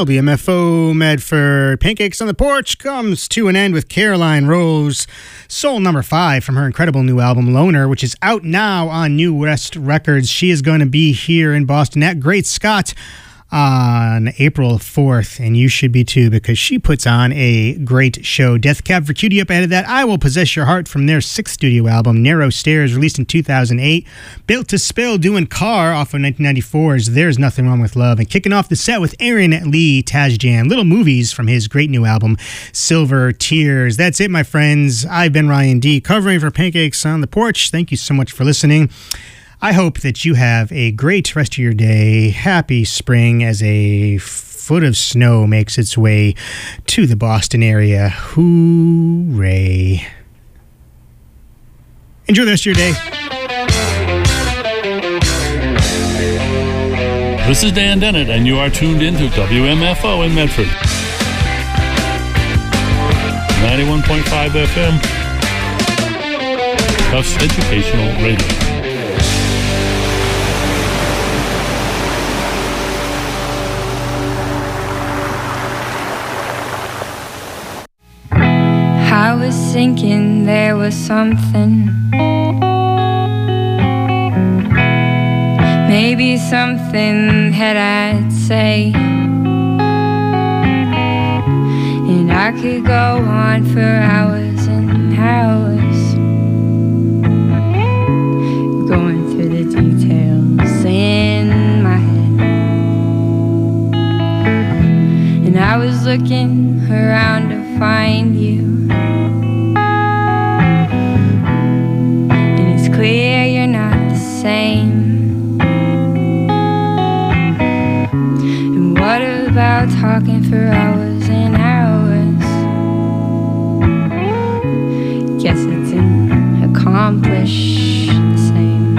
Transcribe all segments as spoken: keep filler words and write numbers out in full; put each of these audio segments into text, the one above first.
W M F O Medford. Pancakes on the Porch comes to an end with Caroline Rose, soul number five from her incredible new album Loner, which is out now on New West Records. She is going to be here in Boston at Great Scott on April fourth, and you should be too, because she puts on a great show. Death Cab for Cutie up ahead of that. I Will Possess Your Heart from their sixth studio album, Narrow Stairs, released in two thousand eight. Built to Spill doing Car off of nineteen ninety-four's There's Nothing Wrong with Love. And kicking off the set with Aaron Lee Tajjan, Little Movies from his great new album, Silver Tears. That's it, my friends. I've been Ryan D, covering for Pancakes on the Porch. Thank you so much for listening. I hope that you have a great rest of your day. Happy spring as a foot of snow makes its way to the Boston area. Hooray. Enjoy the rest of your day. This is Dan Dennett, and you are tuned into W M F O in Medford. ninety-one point five F M. Tufts Educational Radio. I was thinking there was something, maybe something that I'd say, and I could go on for hours and hours, going through the details in my head. And I was looking around to find you, clear you're not the same. And what about talking for hours and hours? Guess it didn't accomplish the same.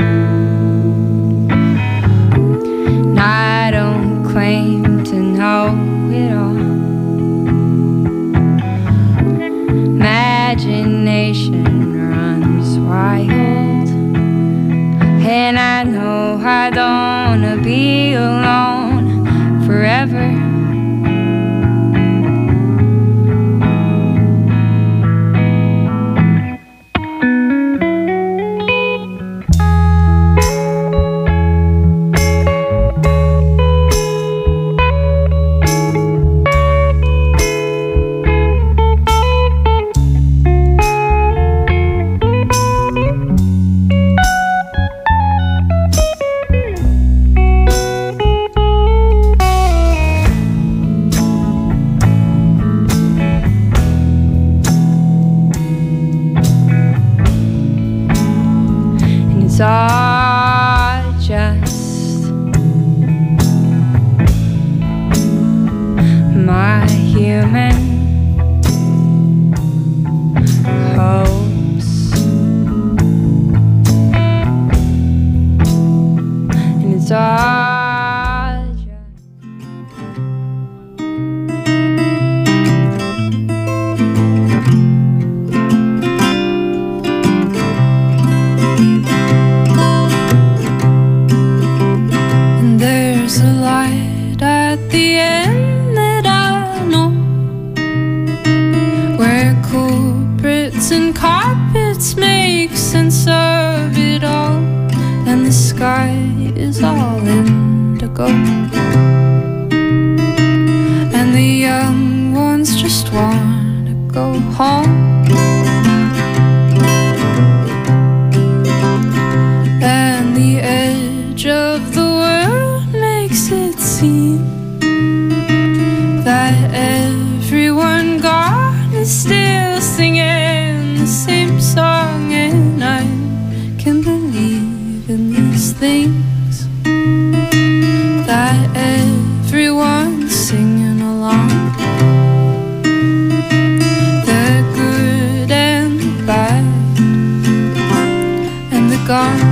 And I don't claim to know it all. Imagination runs wild, and I know I don't wanna be alone forever. It's all just my human hopes, and it's all sky is all indigo, and the young ones just want to go home. And the edge of the world makes it seem that everyone gone is still singing the same song, and I can believe in these things, that everyone's singing along, the good and the bad and the gone.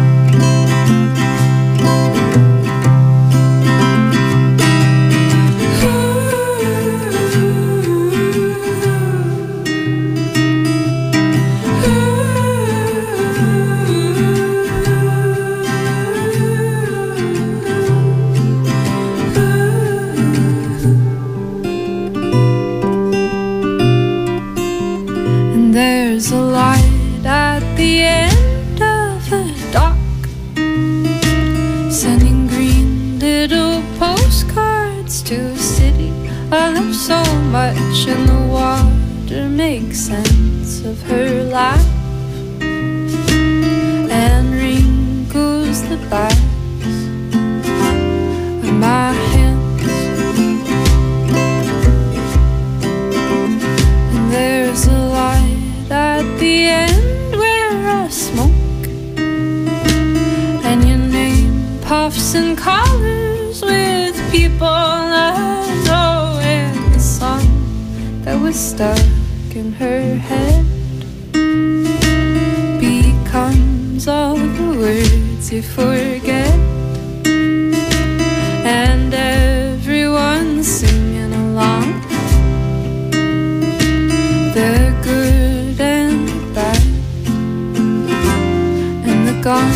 light at the end of a dock, sending green little postcards to a city I love so much, and the water makes sense of her laugh and wrinkles the backs of my hands. And there's a light at the end where I smoke, and your name puffs and colors with people I know, and the song that was stuck in her head becomes all the words you forget, and everyone's singing along, the good and the bad and the gone.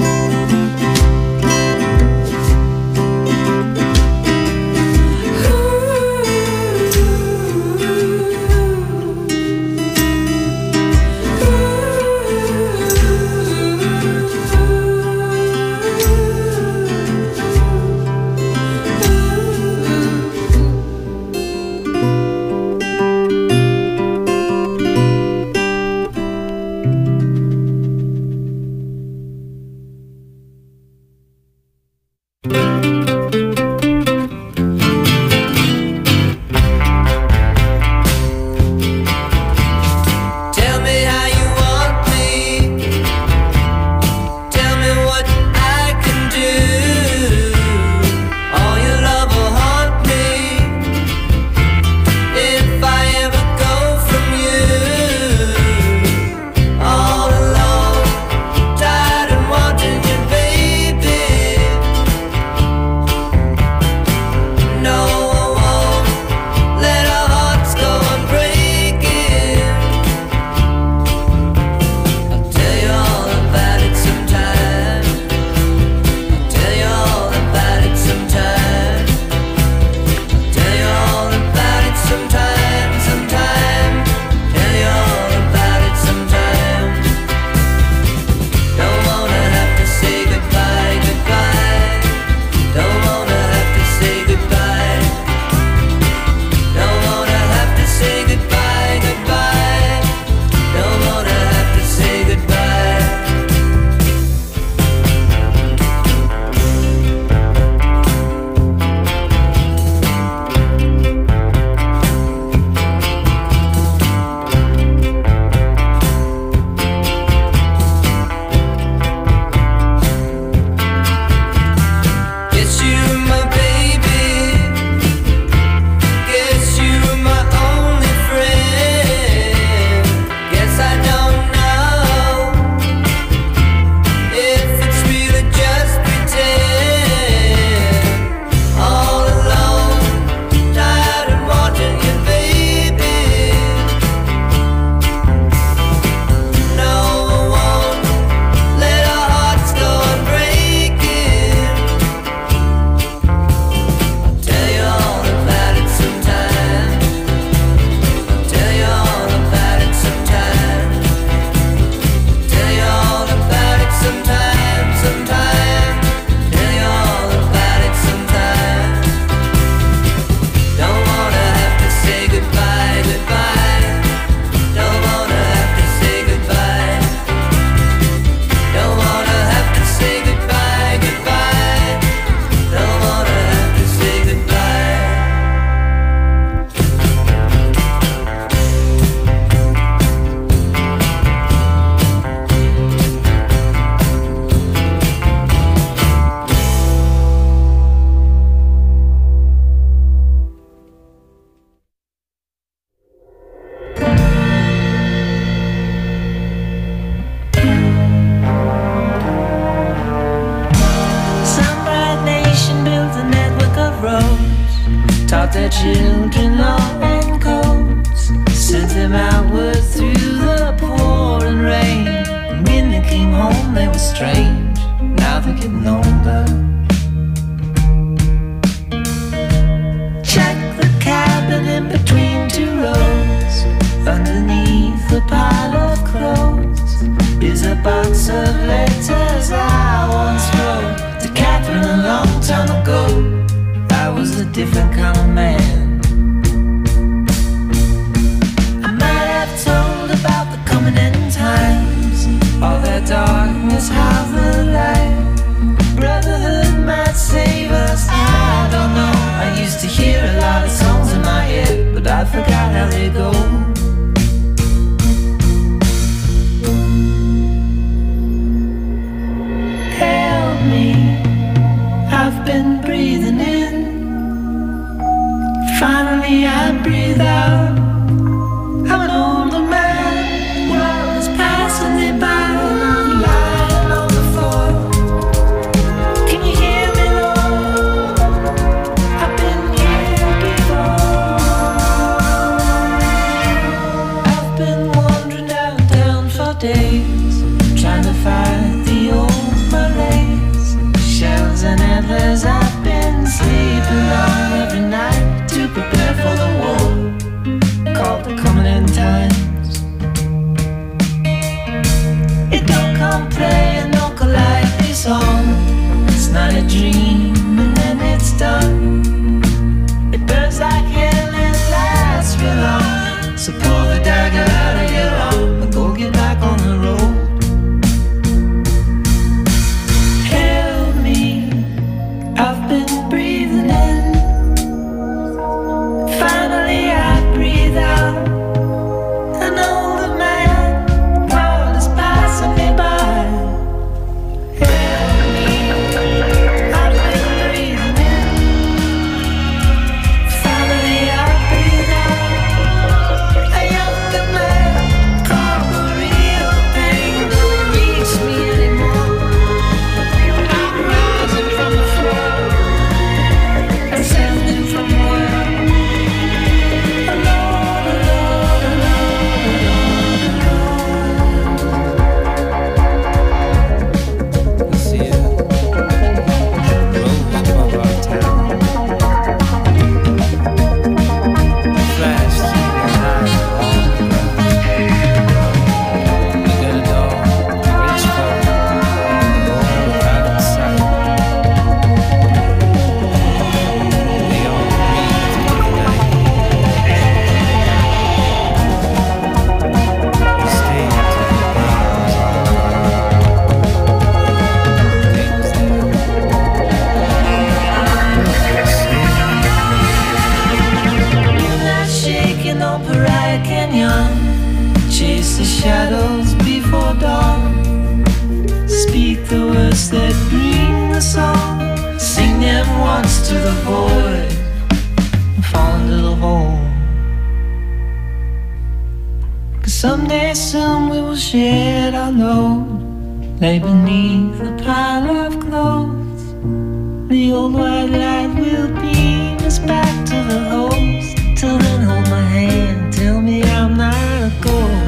their children all in coats, sent them outward through the pouring rain. And when they came home they were strange, now they're getting older. Check the cabin in between two rows, Underneath the pile of clothes is a box of letters I once wrote to Catherine a long time ago. I was a different kind of man. I might have told about the coming end times, all that darkness, how the light, brotherhood might save us. I don't know. I used to hear a lot of songs in my head, but I forgot how they go. Help me, I've been breathing in. Finally I breathe out. I'm an older man, world is passing me by, and I'm lying on the floor. Can you hear me, Lord? I've been here before. I've been wandering downtown for days, trying to find the old malaise. Shells and antlers I've been sleeping on every night to prepare for the war called the coming end times. It don't come playing no calliope song. It's not a dream and then it's done. It burns like hell and lasts real long. So pull the dagger out of your arm and go get back on the road. Help me, I've been breathing in. Finally I breathe out. An older man, world is passing me by. Help me, I've been breathing in. Finally I breathe out. A younger man, called the real pain, don't reach me anymore. I'm rising from the floor, ascending from where. Chase the shadows before dawn. Speak the words that bring the song. Sing them once to the void and fall into the hole. 'Cause someday soon we will shed our load, lay beneath a pile of clothes. The old white light will beam us back to the host. Till then hold my hand, tell me I'm not a ghost.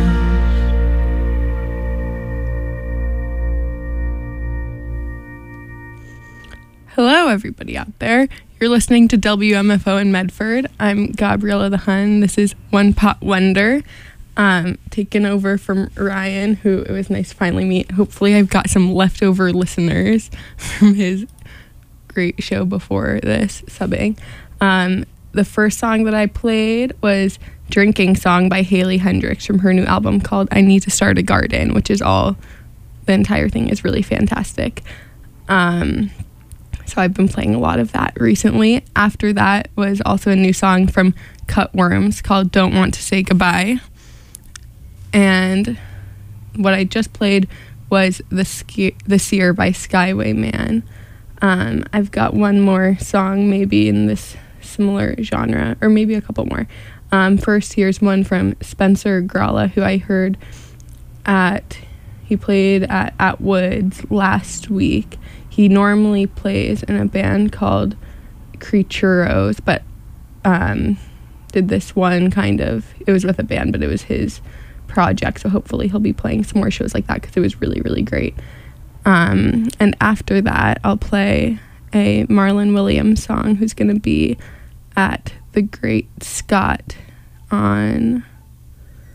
Hello, everybody out there. You're listening to W M F O in Medford. I'm Gabriella the Hun. This is One Pot Wonder, um, taken over from Ryan, who it was nice to finally meet. Hopefully I've got some leftover listeners from his great show before this subbing. Um, the first song that I played was Drinking Song by Haley Hendricks from her new album called I Need to Start a Garden, which is all, the entire thing is really fantastic. Um... So I've been playing a lot of that recently. After that was also a new song from Cutworms called Don't Want to Say Goodbye. And what I just played was The Ski- The Seer by Skyway Man. Um, I've got one more song maybe in this similar genre, or maybe a couple more. Um, first, here's one from Spencer Gralla, who I heard at, he played at, at Woods last week. He normally plays in a band called Creaturos, but um, did this one kind of, it was with a band, but it was his project, so hopefully he'll be playing some more shows like that because it was really, really great. Um, and after that, I'll play a Marlon Williams song who's going to be at the Great Scott on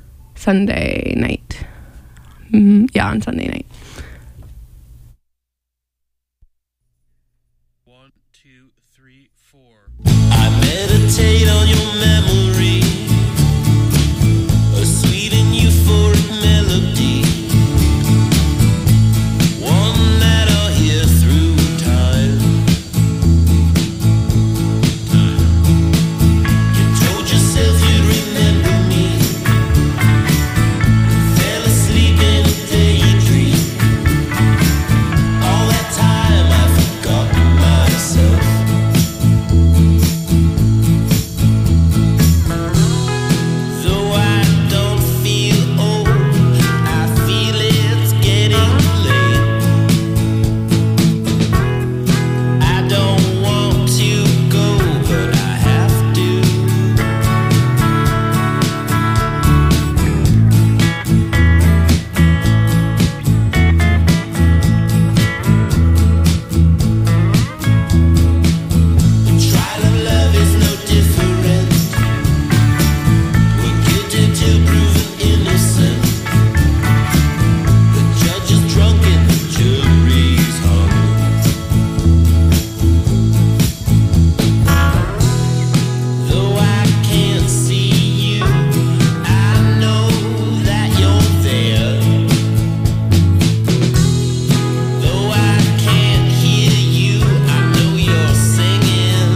Sunday night. Mm, yeah, on Sunday night. One, two, three, four. I meditate on your memory, a sweet and euphoric melody, one that I'll hear through time. You told yourself you'd remember me, fell asleep in a daydream. All that time I've forgotten myself. Though I don't feel old, I feel it's getting late. I don't want to go, but I have to. The trial of love is no different. We're guilty till proven innocent. The judge is drunk and the jury's hung. Though I can't see you, I know that you're there. Though I can't hear you, I know you're singing.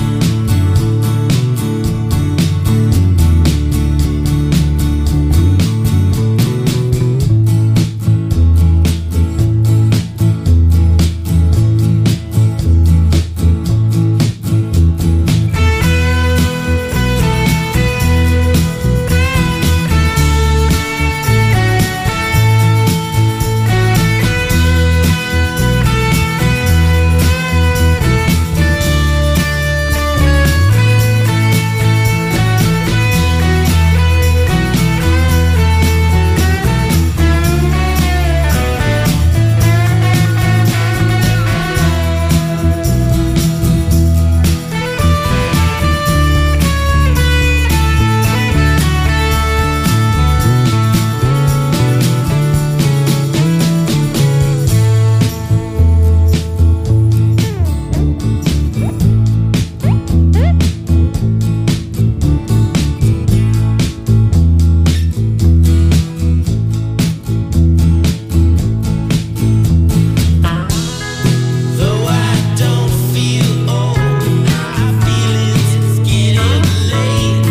Though I don't feel old, I feel it's getting late.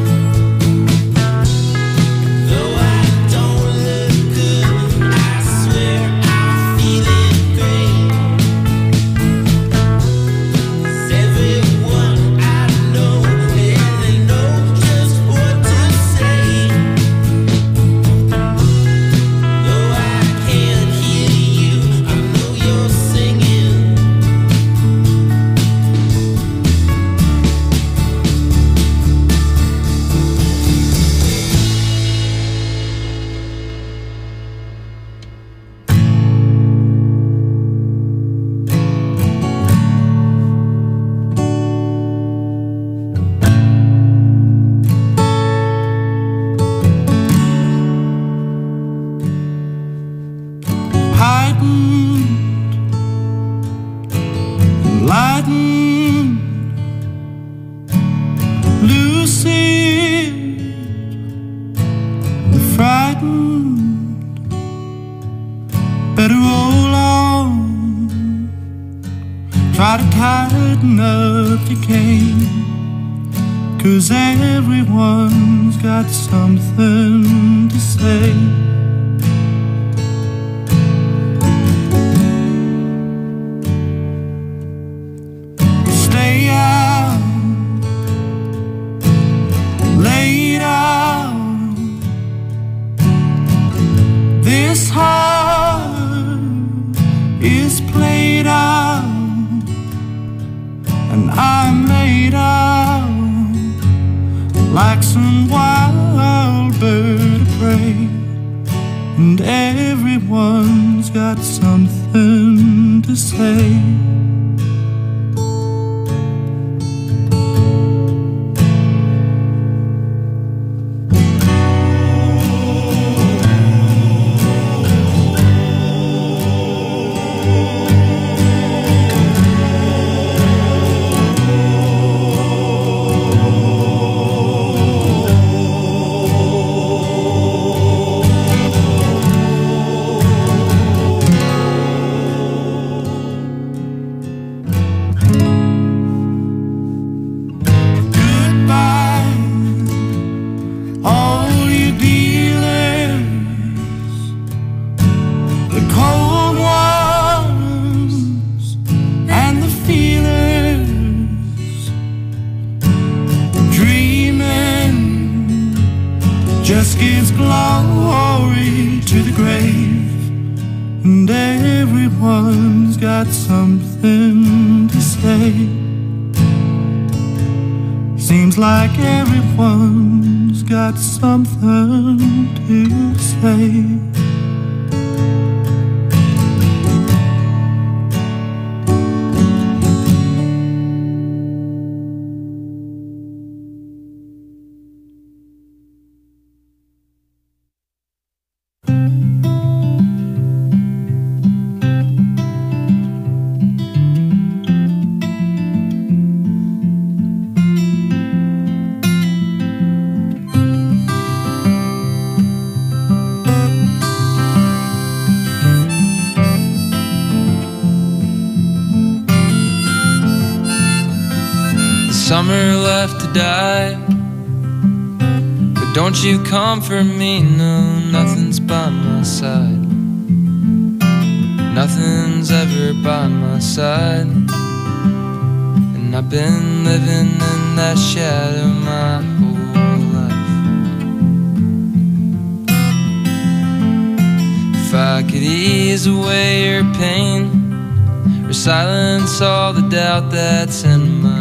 Though I don't look good, I swear I'm feeling great. 'Cause everyone I know, yeah, they know just what to say. Though I can't hear you, I know you're singing. Heightened, enlightened, lucid, and frightened. Better roll on, try to tighten up your game, 'cause everyone's got something to say. Stay out, lay down. This heart is played out, and I'm laid out like some wild bird of prey. And everyone's got something to say. and everyone's got something to say. Seems like everyone's got something to say. Summer left to die, but don't you comfort me, no, nothing's by my side. Nothing's ever by my side, and I've been living in that shadow my whole life. If I could ease away your pain, or silence all the doubt that's in my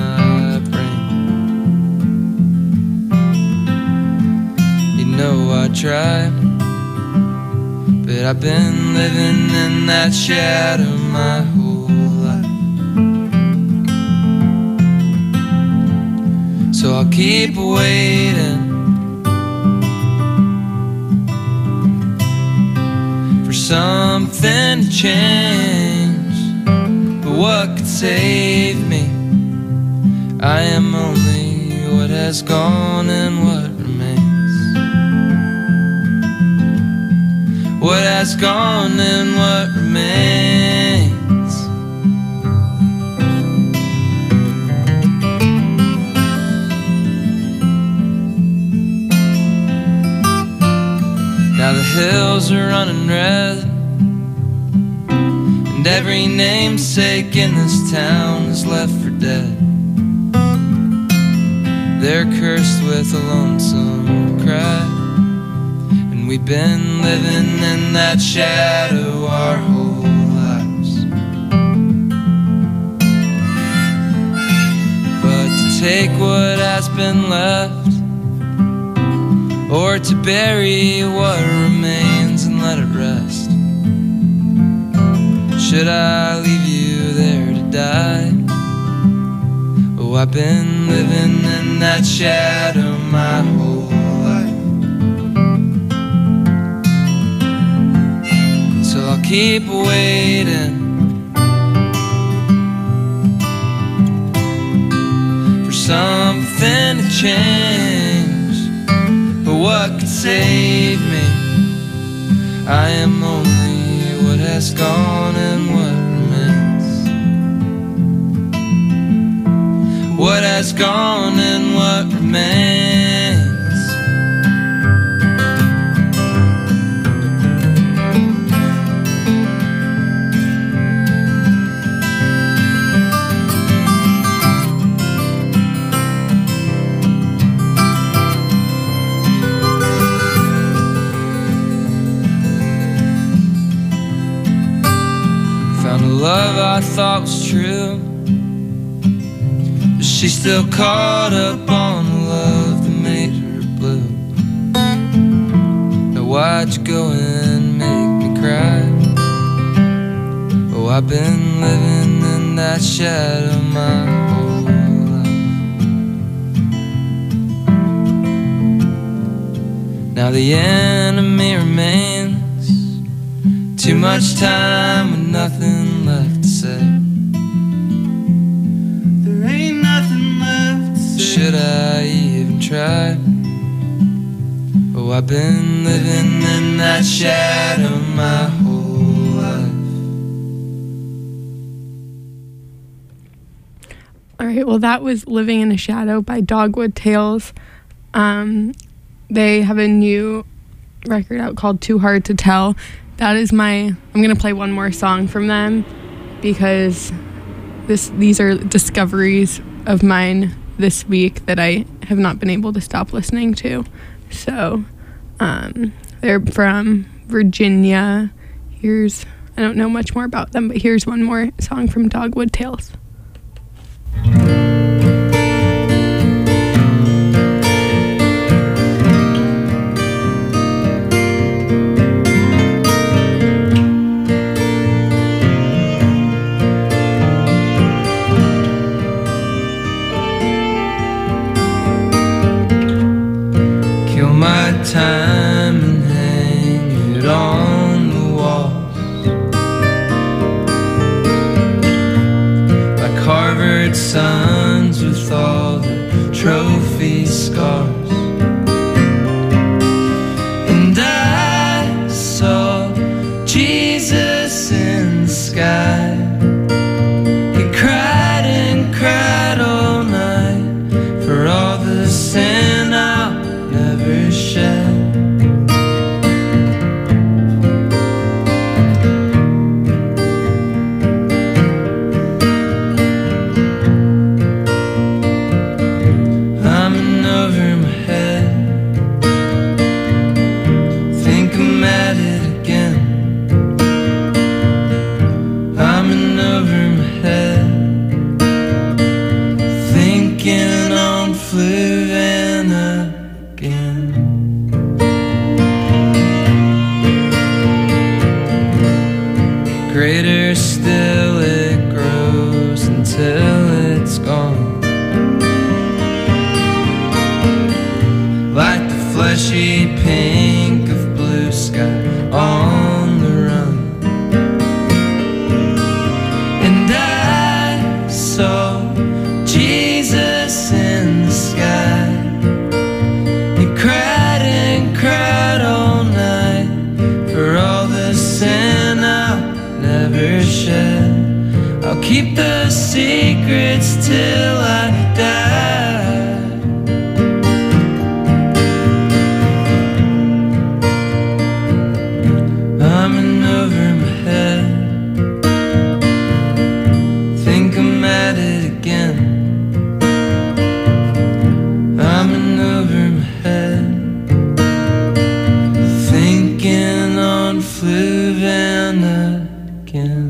know I try, but I've been living in that shadow my whole life. So I'll keep waiting for something to change, but what could save me? I am only what has gone and what What has gone and what remains. Now the hills are running red, and every namesake in this town is left for dead. They're cursed with a lonesome cry, we've been living in that shadow our whole lives. But to take what has been left, or to bury what remains and let it rest. Should I leave you there to die? Oh, I've been living in that shadow my whole life. I'll keep waiting for something to change, but what could save me? I am only what has gone and what remains. What has gone and what remains. Love I thought was true, but she's still caught up on a love that made her blue. Now why'd you go and make me cry? Oh, I've been living in that shadow my whole life. Now the enemy remains, too much time with nothing left to say. There ain't nothing left to say. Should I even try? Oh, I've been living in that shadow my whole life. All right, well, that was Living in a Shadow by Dogwood Tales. Um, they have a new record out called Too Hard to Tell. That is my, I'm going to play one more song from them because this these are discoveries of mine this week that I have not been able to stop listening to. So um, they're from Virginia. Here's I don't know much more about them, but here's one more song from Dogwood Tales. Kill my time and hang it on the walls like Harvard sons with all the trophy scars. And I saw Jesus in the sky. He cried and cried all night for all the sin I'll never shed. I'm in over my head, think I'm at it again. I'm in over my head, thinking on Fluvanna again. Greater still it grows until it's gone, like the fleshy pink of blue sky on the run. And I saw Jesus in the sky. He cried and cried all night for all the sin I'll never shed. I'll keep the secrets till I die. I'm in over my head, think I'm at it again. I'm in over my head, thinking on Fluvanna again.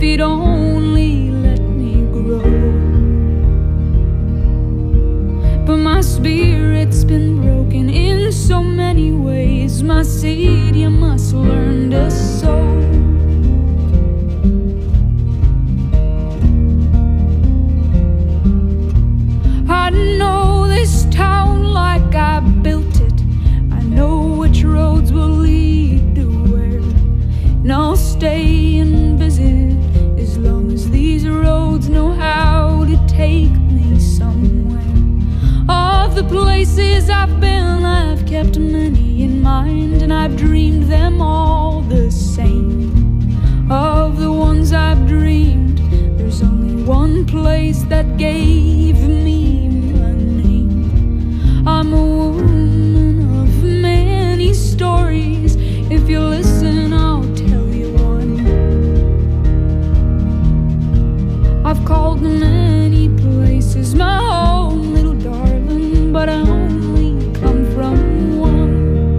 you'd only let me grow. But my spirit's been broken in so many ways. My seed you must learn to sow. I know this town like I built it. I know which roads will lead to where, and I'll stay and visit as long as these roads know how to take me somewhere. Of the places I've been, I've kept many in mind, and I've dreamed them all the same. Of the ones I've dreamed, there's only one place that gave me my name. I'm a woman of many stories. If you listen, I'll tell you one. I've called many places my home, little darling, but I only come from one.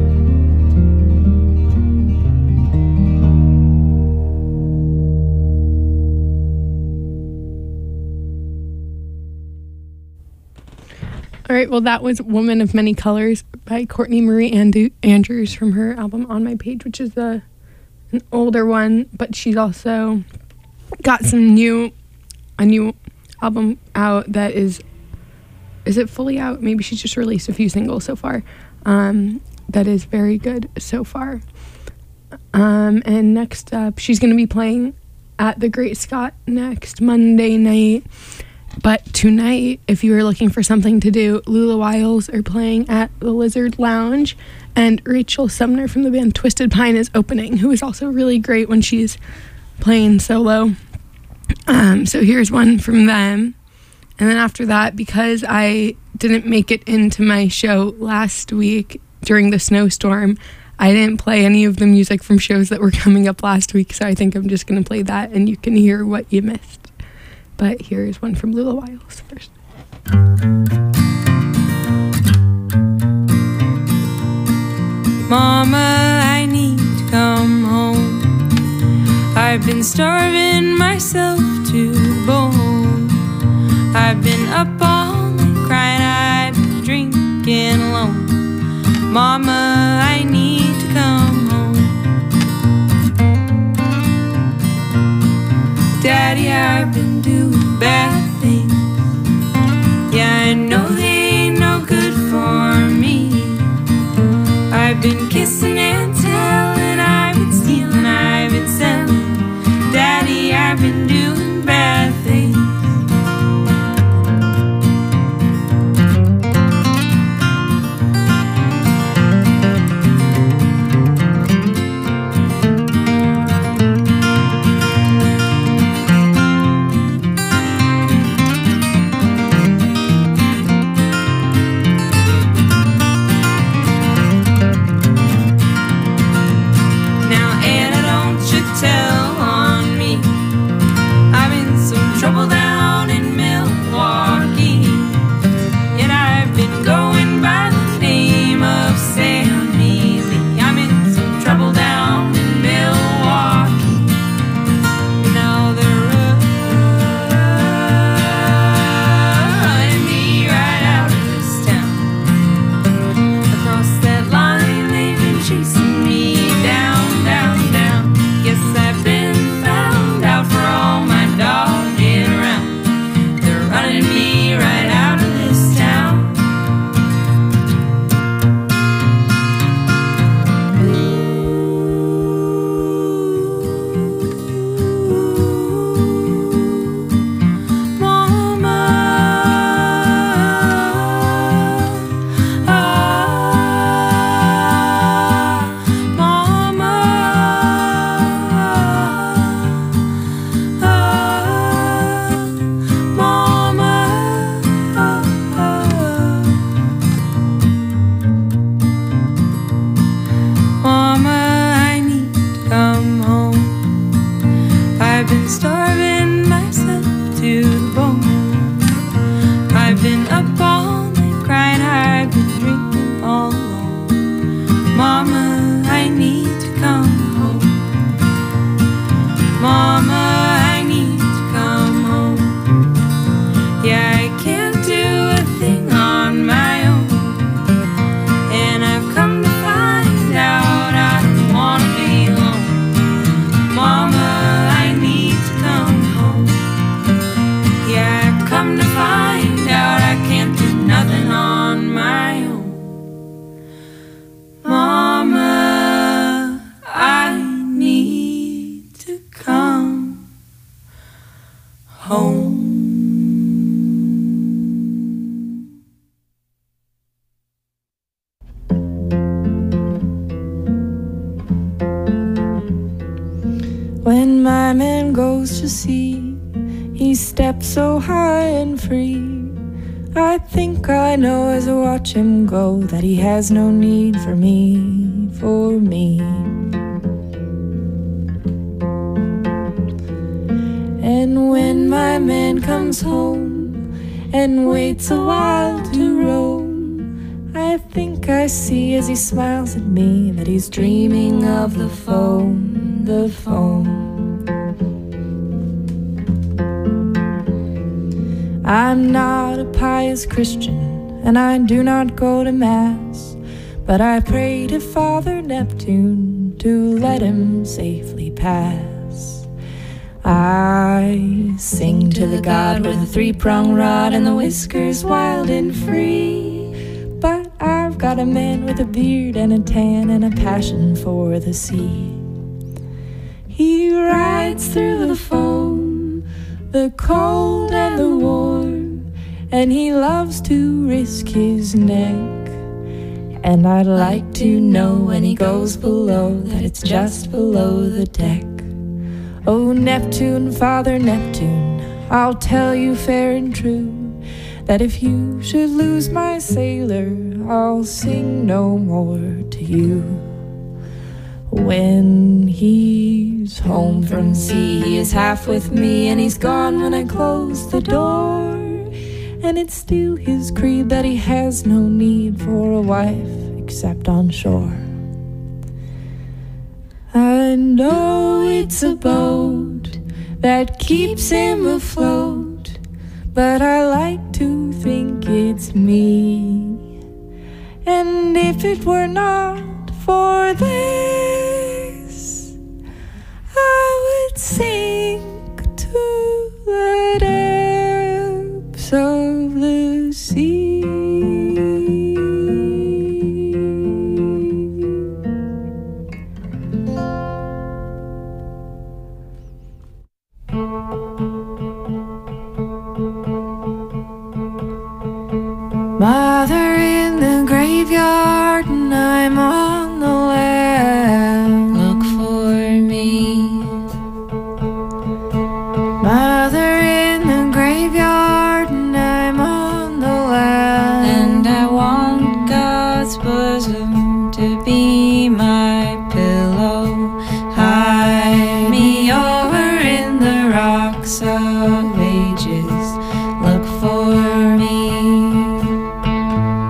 All right, well, that was Woman of Many Colors by Courtney Marie Andu- Andrews from her album On My Page, which is the, an older one, but she's also got some new, a new album out that is, is it fully out? Maybe she's just released a few singles so far. Um, that is very good so far. Um, and next up, she's going to be playing at the Great Scott next Monday night. But tonight, if you were looking for something to do, Lula Wiles are playing at the Lizard Lounge, and Rachel Sumner from the band Twisted Pine is opening, who is also really great when she's playing solo. Um, so here's one from them. And then after that, because I didn't make it into my show last week during the snowstorm, I didn't play any of the music from shows that were coming up last week, so I think I'm just going to play that, and you can hear what you missed. But here's one from Lula Wiles first. Mama, I need to come home. I've been starving myself to the bone. I've been up all night crying, I've been drinking alone. Mama, I need to come home. Daddy, I've been doing bad things. Yeah, I know they ain't no good for me. I've been kissing and telling, I've been stealing, I've been selling. Daddy, I've been doing bad things. Mama, I home. When my man goes to sea, he steps so high and free. I think I know as I watch him go that he has no need for me, for me. And when my man comes home and waits a while to roam, I think I see as he smiles at me that he's dreaming of the foam, the foam. I'm not a pious Christian, and I do not go to Mass, but I pray to Father Neptune to let him safely pass. I sing to the god with the three-pronged rod and the whiskers wild and free, but I've got a man with a beard and a tan and a passion for the sea. He rides through the foam, the cold and the warm, and he loves to risk his neck. And I'd like to know when he goes below that it's just below the deck. Oh, Neptune, Father Neptune, I'll tell you fair and true that if you should lose my sailor, I'll sing no more to you. When he's home from sea, he is half with me, and he's gone when I close the door. And it's still his creed that he has no need for a wife except on shore. I know it's a boat that keeps him afloat, but I like to think it's me. And if it were not for this, I would sink to the depths of the sea. Mother in the graveyard, and I'm on the land. Look for me. Mother in the graveyard, and I'm on the land. And I want God's bosom to be my pillow. Hide me over in the rocks of ages. Look for me.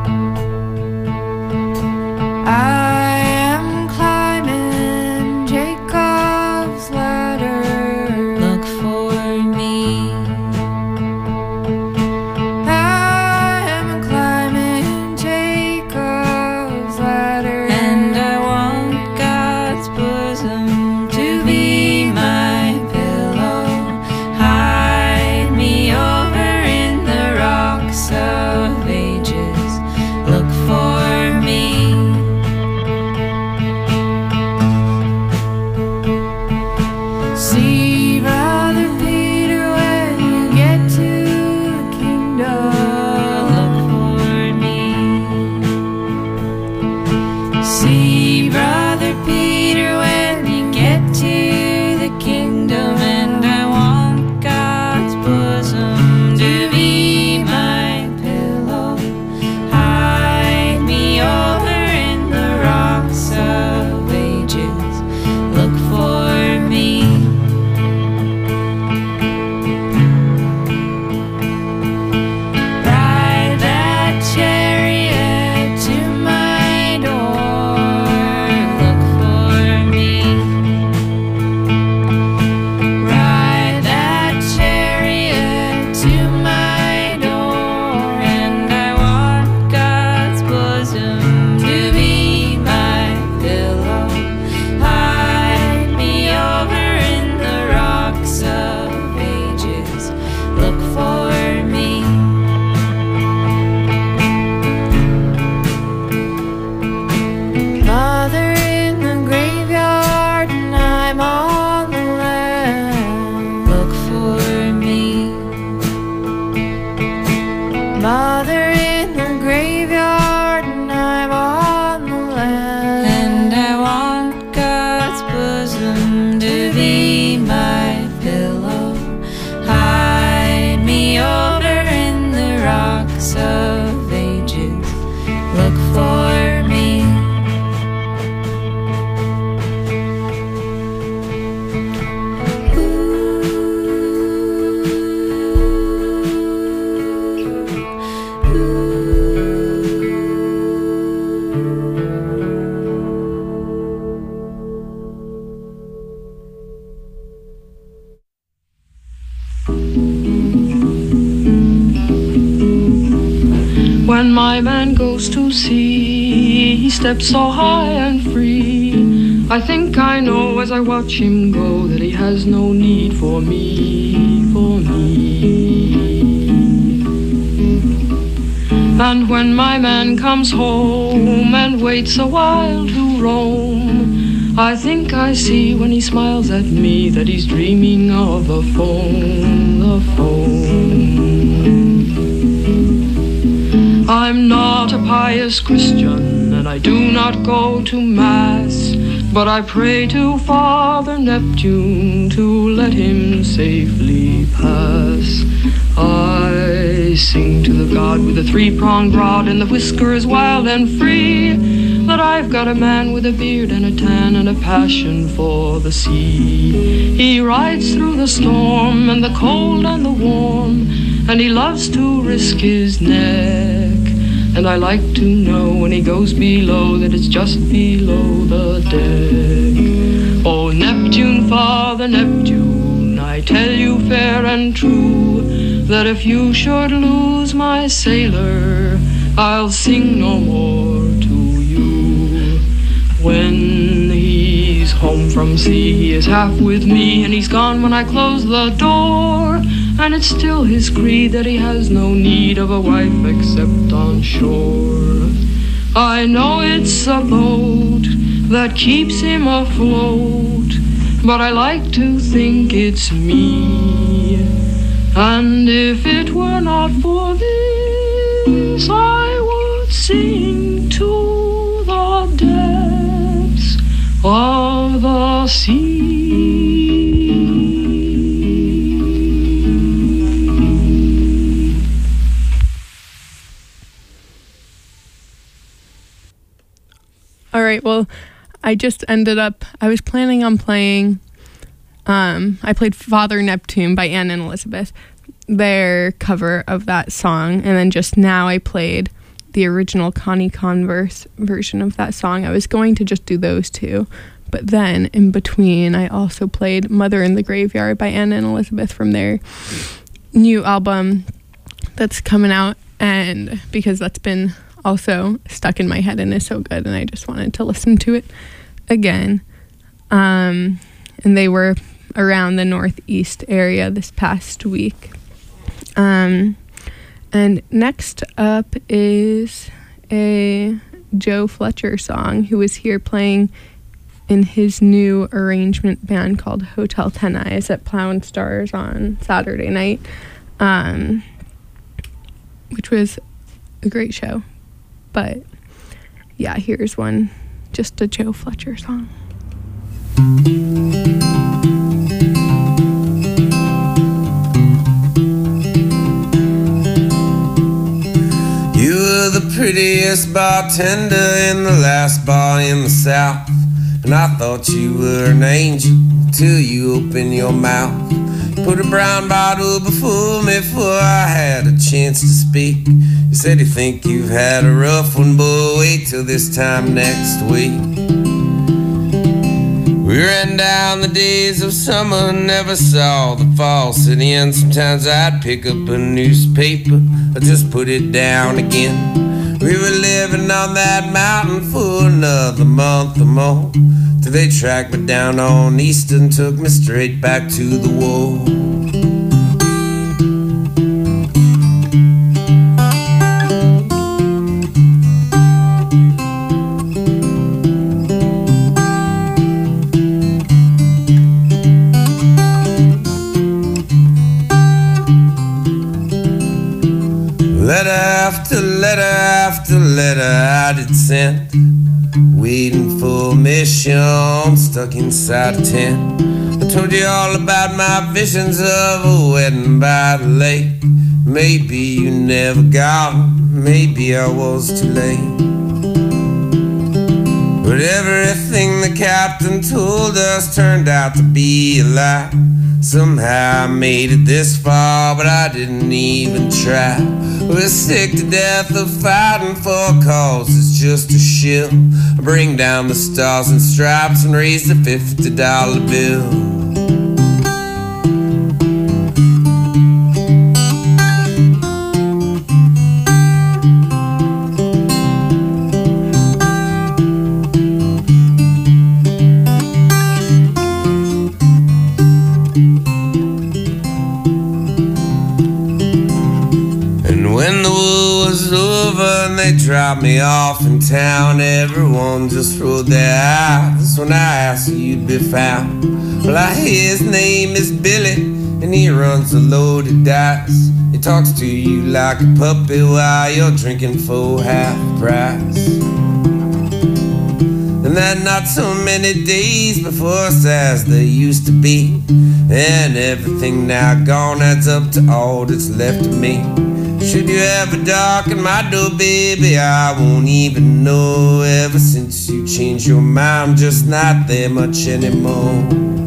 my man goes to sea, he steps so high and free. I think I know as I watch him go that he has no need for me, for me. And when my man comes home and waits a while to roam, I think I see when he smiles at me that he's dreaming of the phone, the phone. I'm not a pious Christian and I do not go to Mass, but I pray to Father Neptune to let him safely pass. I sing to the god with the three-pronged rod and the whiskers wild and free, that I've got a man with a beard and a tan and a passion for the sea. He rides through the storm and the cold and the warm, and he loves to risk his neck. And I like to know when he goes below that it's just below the deck. Oh, Neptune, Father Neptune, I tell you fair and true, that if you should lose my sailor, I'll sing no more to you. When he's home from sea, he is half with me, and he's gone when I close the door. And it's still his creed that he has no need of a wife except on shore. I know it's a boat that keeps him afloat, but I like to think it's me. And if it were not for this, I would sing to the depths of the sea. All right, well, I just ended up, I was planning on playing, um, I played Father Neptune by Anne and Elizabeth, their cover of that song, and then just now I played the original Connie Converse version of that song. I was going to just do those two, but then in between, I also played Mother in the Graveyard by Anne and Elizabeth from their new album that's coming out, and because that's been also stuck in my head and is so good, and I just wanted to listen to it again. Um, and they were around the Northeast area this past week. Um, and next up is a Joe Fletcher song, who was here playing in his new arrangement band called Hotel Ten Eyes at Plow and Stars on Saturday night, um, which was a great show. But yeah, here's one, just a Joe Fletcher song. You were the prettiest bartender in the last bar in the South, and I thought you were an angel till you opened your mouth. Put a brown bottle before me before I had a chance to speak. You said you think you've had a rough one, boy, wait till this time next week. We ran down the days of summer, never saw the fall city, and sometimes I'd pick up a newspaper or just put it down again. We were living on that mountain for another month or more, till they tracked me down on east and took me straight back to the war. Letter after letter after letter I did send, waiting for mission, stuck inside a tent. I told you all about my visions of a wedding by the lake. Maybe you never got 'em, maybe I was too late. But everything the captain told us turned out to be a lie. Somehow I made it this far, but I didn't even try. We're sick to death of fighting for a cause, it's just a shill. Bring down the stars and stripes and raise the fifty dollar bill. over and they dropped me off in town. Everyone just rolled their eyes when I asked who you'd be found. Well, I hear his name is Billy, and he runs a loaded dice. He talks to you like a puppy while you're drinking for half price. And then not so many days before us as they used to be, and everything now gone adds up to all that's left of me. Should you ever darken my door, baby, I won't even know. Ever since you changed your mind, I'm just not there much anymore.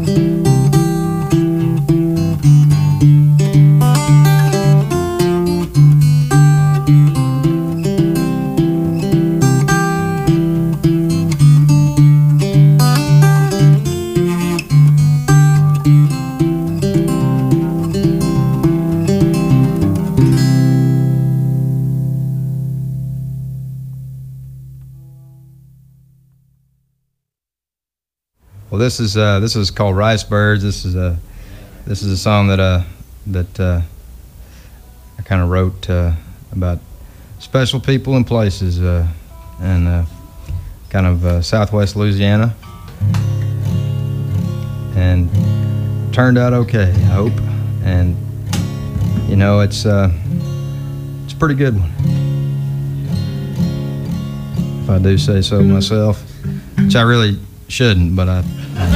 Well, this is uh, this is called Rice Birds. This is a this is a song that uh, that uh, I kind of wrote uh, about special people and places uh, in uh, kind of uh, Southwest Louisiana, and turned out okay, I hope. And you know, it's uh, it's a pretty good one, if I do say so myself, which I really shouldn't, but I.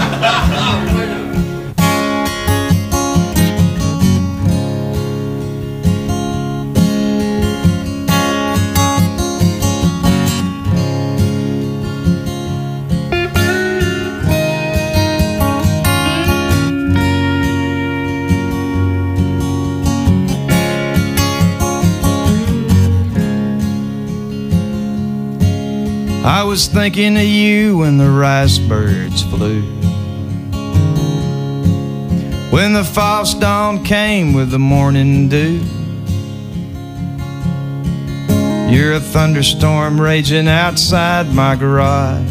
I was thinking of you when the rice birds flew, when the false dawn came with the morning dew. You're a thunderstorm raging outside my garage.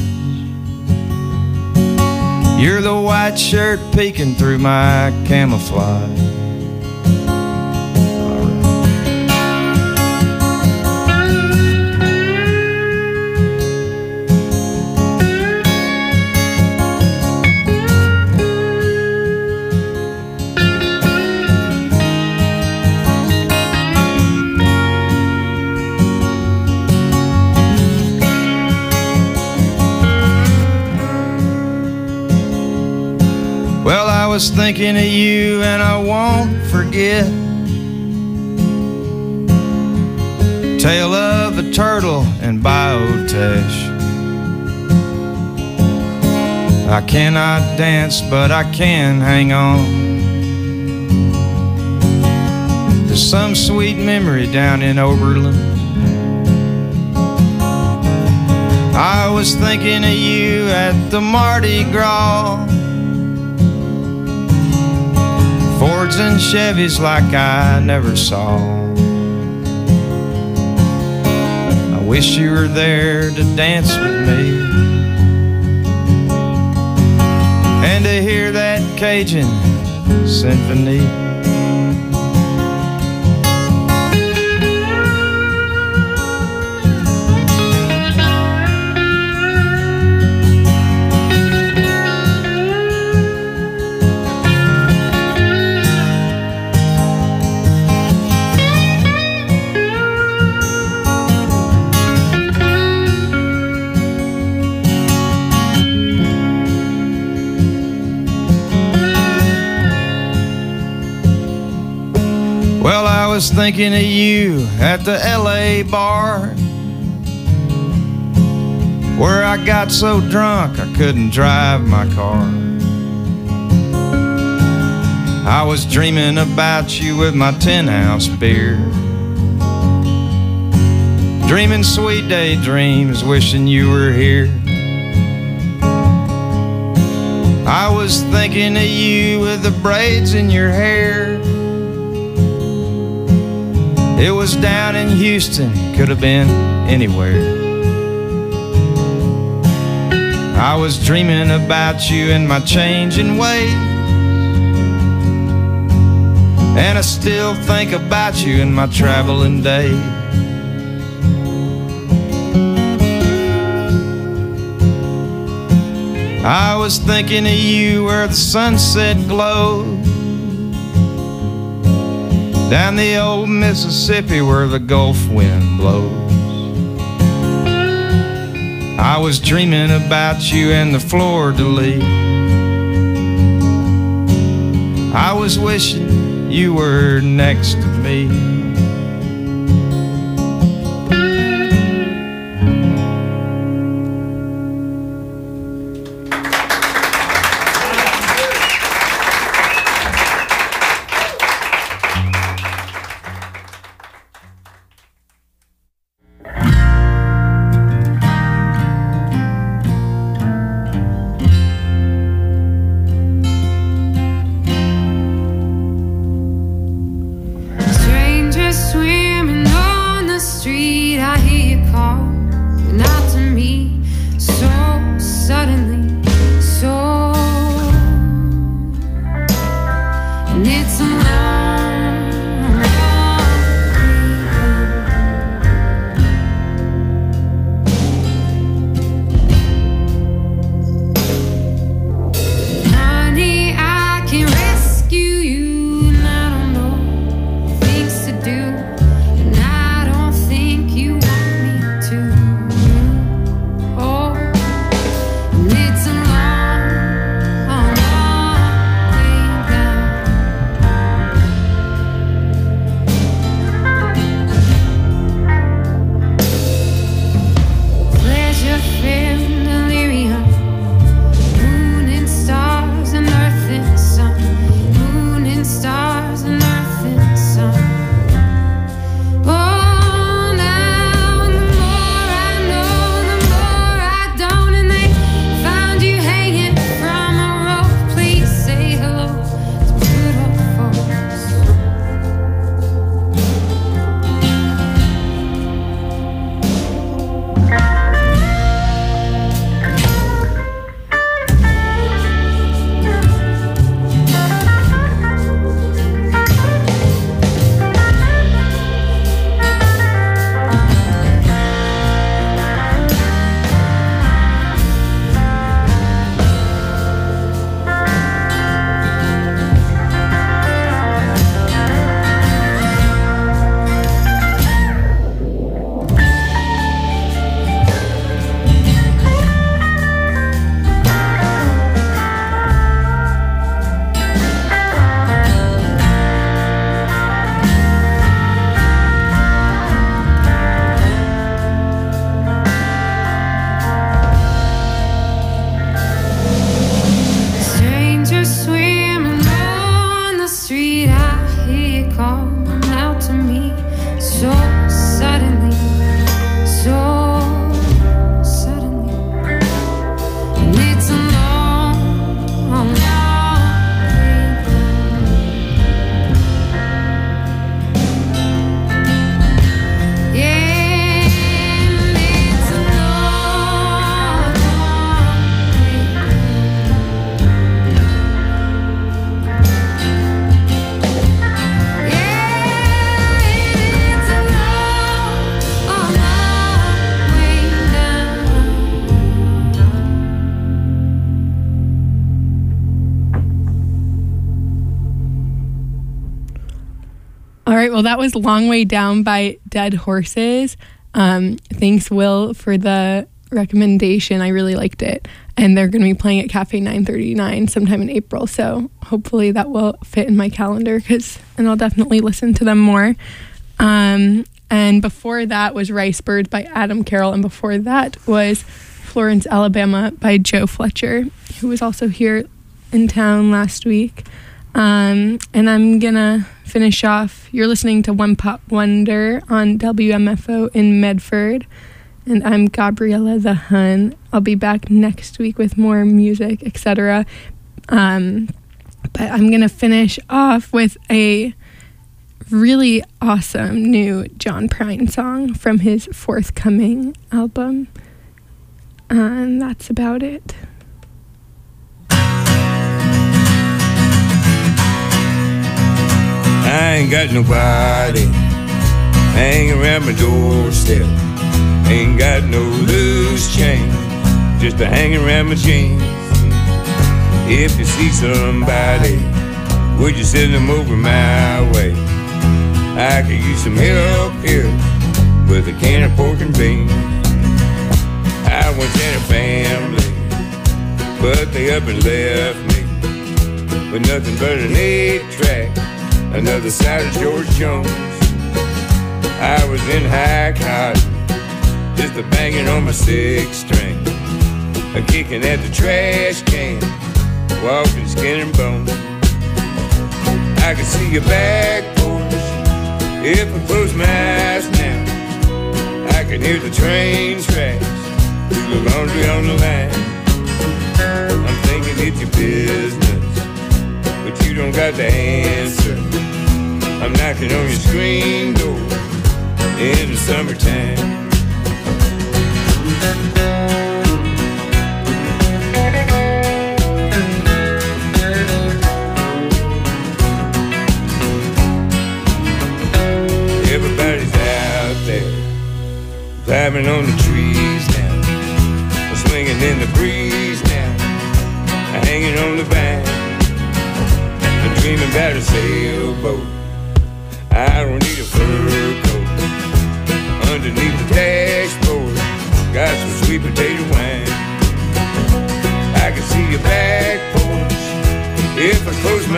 You're the white shirt peeking through my camouflage. I was thinking of you and I won't forget. Tale of a turtle and Biotesh. I cannot dance, but I can hang on to some sweet memory down in Oberlin. I was thinking of you at the Mardi Gras. Fords and Chevys like I never saw. I wish you were there to dance with me and to hear that Cajun symphony. I was thinking of you at the L A bar, where I got so drunk I couldn't drive my car. I was dreaming about you with my ten ounce beer, dreaming sweet daydreams, wishing you were here. I was thinking of you with the braids in your hair. It was down in Houston, could have been anywhere. I was dreaming about you in my changing ways, and I still think about you in my traveling days. I was thinking of you where the sunset glowed, down the old Mississippi where the Gulf wind blows. I was dreaming about you and the fleur-de-lis. I was wishing you were next to me. All right, well, that was Long Way Down by Dead Horses. Um, thanks, Will, for the recommendation. I really liked it. And they're going to be playing at Cafe nine thirty-nine sometime in April. So hopefully that will fit in my calendar, because and I'll definitely listen to them more. Um, and before that was Rice Birds by Adam Carroll. And before that was Florence, Alabama by Joe Fletcher, who was also here in town last week. Um, and I'm going to finish off. You're listening to One Pot Wonder on W M F O in Medford. And I'm Gabriella the Hun. I'll be back next week with more music, et cetera. Um, but I'm going to finish off with a really awesome new John Prine song from his forthcoming album. And that's about it. I ain't got nobody hanging around my doorstep. Ain't got no loose change, just a hanging around my jeans. If you see somebody, would you send them over my way? I could use some help here with a can of pork and beans. I once had a family, but they up and left me with nothing but an eight track, another side of George Jones. I was in high cotton, just a banging on my six string, a kicking at the trash can, walking skin and bone. I could see your back porch if I close my eyes now. I can hear the train tracks, do the laundry on the line. I'm thinking it's your business, but you don't got the answer. I'm knocking on your screen door in the summertime. Everybody's out there, climbing on the trees now, swinging in the breeze now, hanging on the vine. I'm dreaming about a sailboat. I don't need a fur coat. Underneath the dashboard, got some sweet potato wine. I can see your back porch if I close my